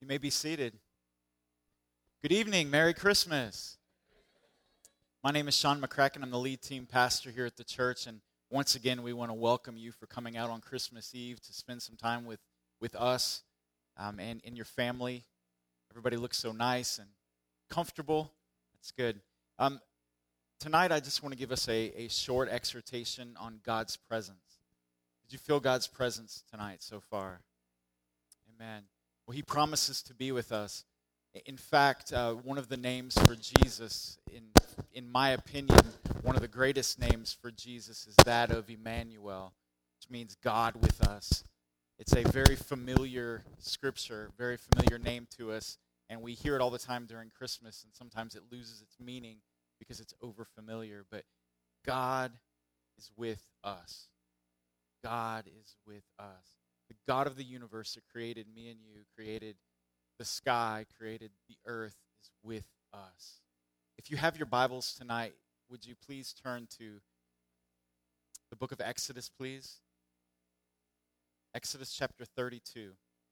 You may be seated. Good evening. Merry Christmas. My name is Sean McCracken. I'm the lead team pastor here at the church. And once again, we want to welcome you for coming out on Christmas Eve to spend some time with us and your family. Everybody looks so nice and comfortable. That's good. Tonight, I just want to give us a short exhortation on God's presence. Did you feel God's presence tonight so far? Amen. Well, He promises to be with us. In fact, one of the names for Jesus, in my opinion, one of the greatest names for Jesus is that of Emmanuel, which means God with us. It's a very familiar scripture, very familiar name to us, and we hear it all the time during Christmas, and sometimes it loses its meaning because it's overfamiliar. But God is with us. God is with us. The God of the universe that created me and you, created the sky, created the earth, is with us. If you have your Bibles tonight, would you please turn to the book of Exodus, please? Exodus chapter 32.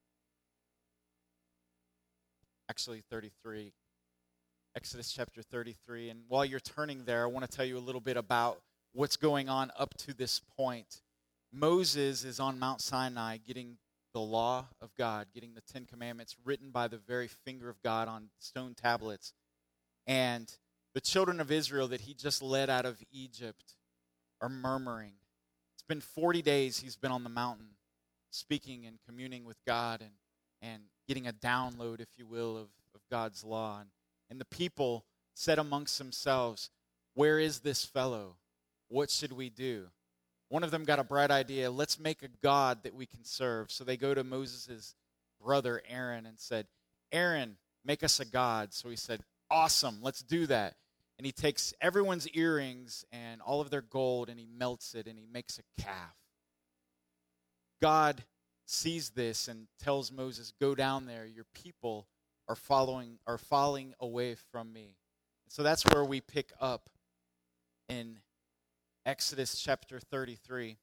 Actually, 33. Exodus chapter 33. And while you're turning there, I want to tell you a little bit about what's going on up to this point. Moses is on Mount Sinai getting the law of God, getting the Ten Commandments written by the very finger of God on stone tablets. And the children of Israel that he just led out of Egypt are murmuring. It's been 40 days he's been on the mountain speaking and communing with God and getting a download, if you will, of God's law. And the people said amongst themselves, "Where is this fellow? What should we do?" One of them got a bright idea. Let's make a god that we can serve. So they go to Moses' brother Aaron and said, "Aaron, make us a god." So he said, "Awesome, let's do that." And he takes everyone's earrings and all of their gold and he melts it and he makes a calf. God sees this and tells Moses, "Go down there. Your people are falling away from me." So that's where we pick up in Exodus chapter 33.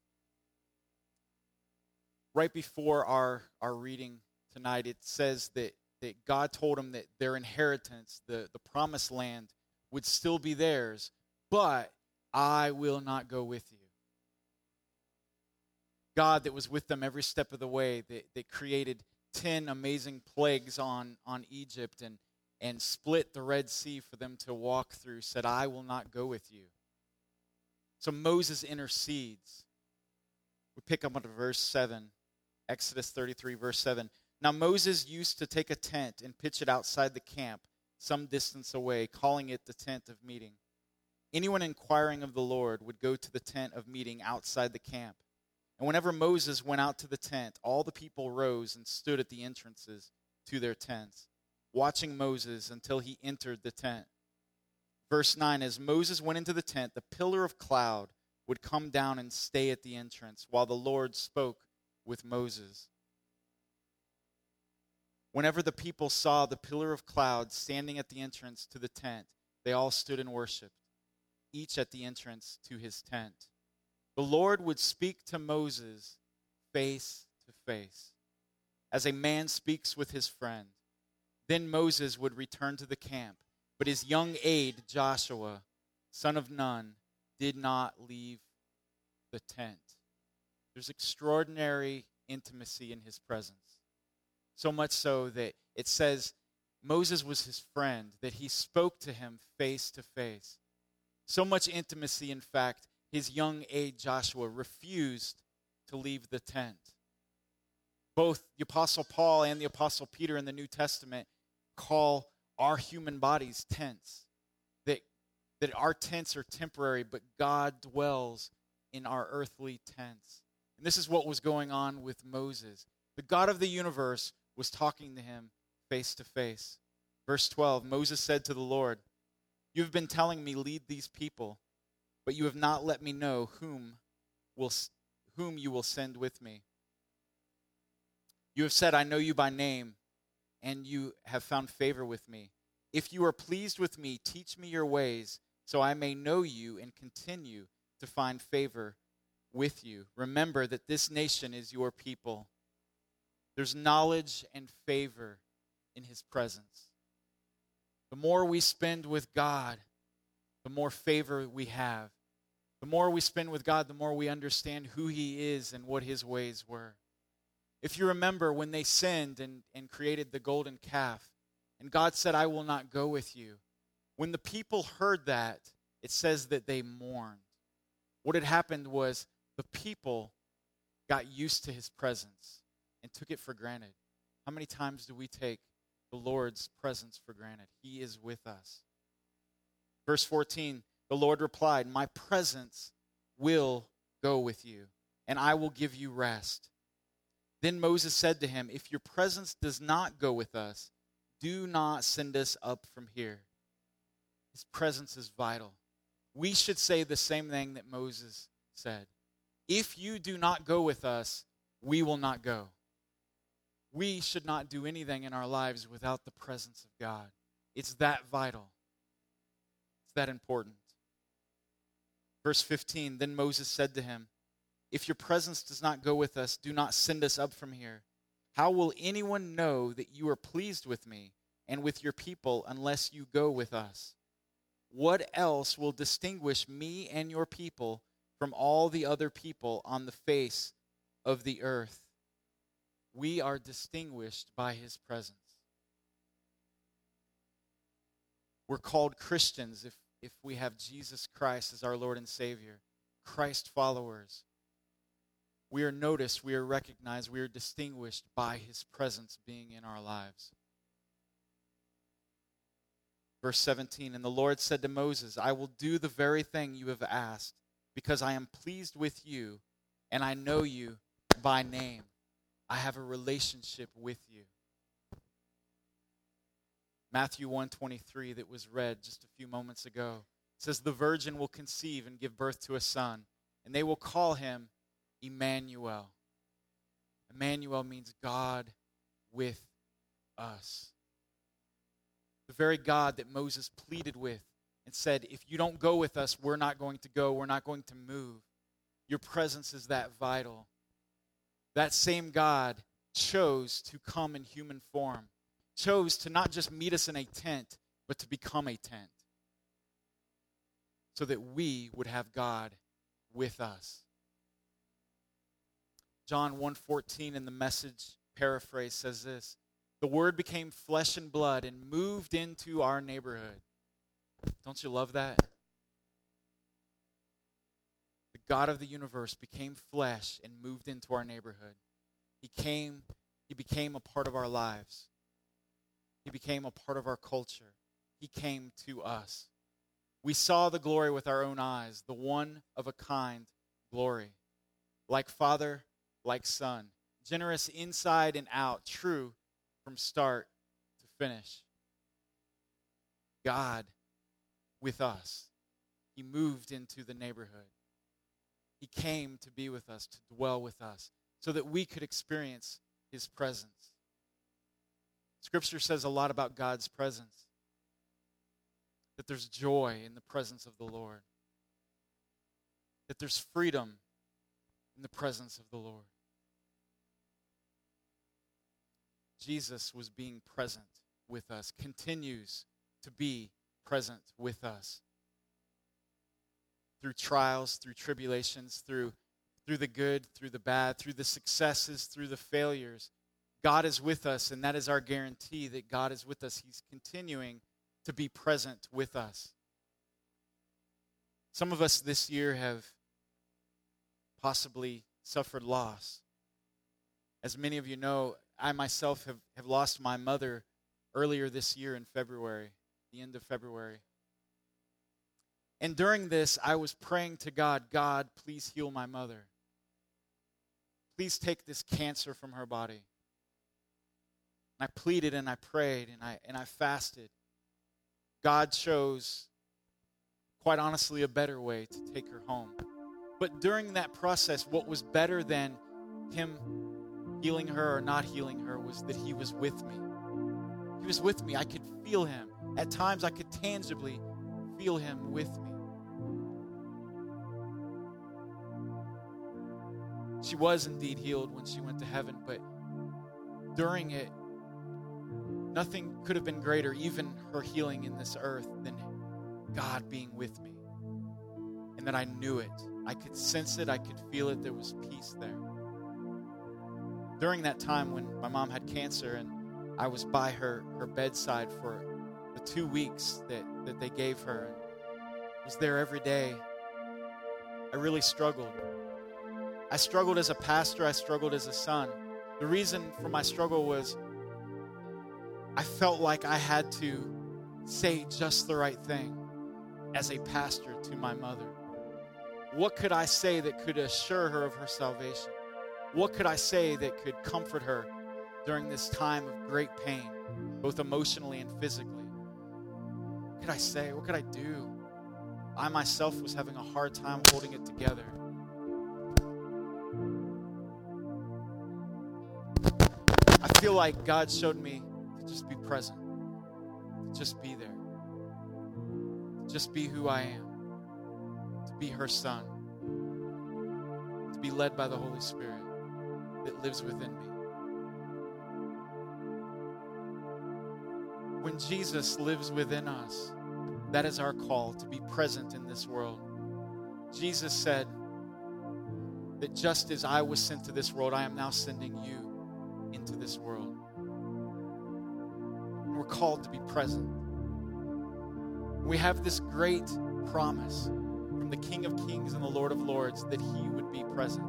Right before our reading tonight, it says that God told them that their inheritance, the promised land, would still be theirs, but I will not go with you. God that was with them every step of the way, that created 10 amazing plagues on Egypt and split the Red Sea for them to walk through, said, "I will not go with you." So Moses intercedes. We pick up on verse 7, Exodus 33, verse 7. Now Moses used to take a tent and pitch it outside the camp some distance away, calling it the tent of meeting. Anyone inquiring of the Lord would go to the tent of meeting outside the camp. And whenever Moses went out to the tent, all the people rose and stood at the entrances to their tents, watching Moses until he entered the tent. Verse 9, as Moses went into the tent, the pillar of cloud would come down and stay at the entrance while the Lord spoke with Moses. Whenever the people saw the pillar of cloud standing at the entrance to the tent, they all stood and worshiped, each at the entrance to his tent. The Lord would speak to Moses face to face, as a man speaks with his friend. Then Moses would return to the camp. But his young aide, Joshua, son of Nun, did not leave the tent. There's extraordinary intimacy in his presence. So much so that it says Moses was his friend, that he spoke to him face to face. So much intimacy, in fact, his young aide, Joshua, refused to leave the tent. Both the Apostle Paul and the Apostle Peter in the New Testament call our human bodies tents, that our tents are temporary, but God dwells in our earthly tents. And this is what was going on with Moses. The God of the universe was talking to him face to face. Verse 12, Moses said to the Lord, "You have been telling me, lead these people, but you have not let me know whom you will send with me. You have said, I know you by name, and you have found favor with me. If you are pleased with me, teach me your ways, so I may know you and continue to find favor with you. Remember that this nation is your people." There's knowledge and favor in his presence. The more we spend with God, the more favor we have. The more we spend with God, the more we understand who he is and what his ways were. If you remember when they sinned and created the golden calf, and God said, I will not go with you. When the people heard that, it says that they mourned. What had happened was the people got used to his presence and took it for granted. How many times do we take the Lord's presence for granted? He is with us. Verse 14, the Lord replied, my presence will go with you, and I will give you rest. Then Moses said to him, if your presence does not go with us, do not send us up from here. His presence is vital. We should say the same thing that Moses said. If you do not go with us, we will not go. We should not do anything in our lives without the presence of God. It's that vital. It's that important. Verse 15, then Moses said to him, if your presence does not go with us, do not send us up from here. How will anyone know that you are pleased with me and with your people unless you go with us? What else will distinguish me and your people from all the other people on the face of the earth? We are distinguished by his presence. We're called Christians if we have Jesus Christ as our Lord and Savior, Christ followers. We are noticed, we are recognized, we are distinguished by his presence being in our lives. Verse 17, and the Lord said to Moses, I will do the very thing you have asked, because I am pleased with you, and I know you by name. I have a relationship with you. Matthew 1:23 that was read just a few moments ago says, the virgin will conceive and give birth to a son, and they will call him Emmanuel. Emmanuel means God with us. The very God that Moses pleaded with and said, if you don't go with us, we're not going to go, we're not going to move. Your presence is that vital. That same God chose to come in human form, chose to not just meet us in a tent, but to become a tent, so that we would have God with us. John 1:14 in the Message paraphrase says this, the Word became flesh and blood and moved into our neighborhood. Don't you love that? The God of the universe became flesh and moved into our neighborhood. He became a part of our lives. He became a part of our culture. He came to us. We saw the glory with our own eyes, the one-of-a-kind glory. Like Father, like Son. Generous inside and out, true from start to finish. God with us. He moved into the neighborhood. He came to be with us, to dwell with us, so that we could experience his presence. Scripture says a lot about God's presence. That there's joy in the presence of the Lord. That there's freedom in the presence of the Lord. Jesus was being present with us, continues to be present with us. Through trials, through tribulations, through the good, through the bad, through the successes, through the failures. God is with us, and that is our guarantee that God is with us. He's continuing to be present with us. Some of us this year have possibly suffered loss. As many of you know, I myself have lost my mother earlier this year in February, the end of February. And during this, I was praying to God, God, please heal my mother. Please take this cancer from her body. And I pleaded and I prayed and I fasted. God chose, quite honestly, a better way to take her home. But during that process, what was better than him healing her or not healing her was that he was with me. He was with me. I could feel him. At times, I could tangibly feel him with me. She was indeed healed when she went to heaven, but during it, Nothing could have been greater, even her healing in this earth, than God being with me. And that I knew it. I could sense it. I could feel it. There was peace there. During that time when my mom had cancer and I was by her bedside for the 2 weeks that they gave her, and was there every day, I really struggled. I struggled as a pastor. I struggled as a son. The reason for my struggle was I felt like I had to say just the right thing as a pastor to my mother. What could I say that could assure her of her salvation? What could I say that could comfort her during this time of great pain, both emotionally and physically? What could I say? What could I do? I myself was having a hard time holding it together. I feel like God showed me to just be present, to just be there, to just be who I am, to be her son, to be led by the Holy Spirit that lives within me. When Jesus lives within us, that is our call, to be present in this world. Jesus said that just as I was sent to this world, I am now sending you into this world. And we're called to be present. We have this great promise from the King of Kings and the Lord of Lords that he would be present.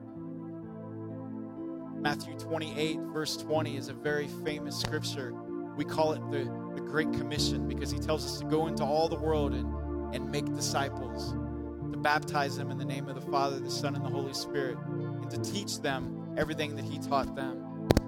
Matthew 28, verse 20 is a very famous scripture. We call it the Great Commission because he tells us to go into all the world and make disciples, to baptize them in the name of the Father, the Son, and the Holy Spirit, and to teach them everything that he taught them.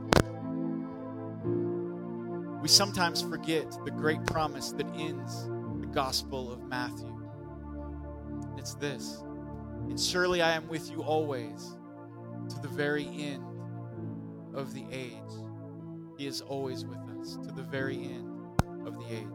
We sometimes forget the great promise that ends the Gospel of Matthew. And it's this: and surely I am with you always to the very end of the age. He is always with us to the very end of the age.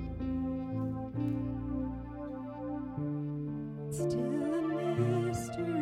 Still a mystery.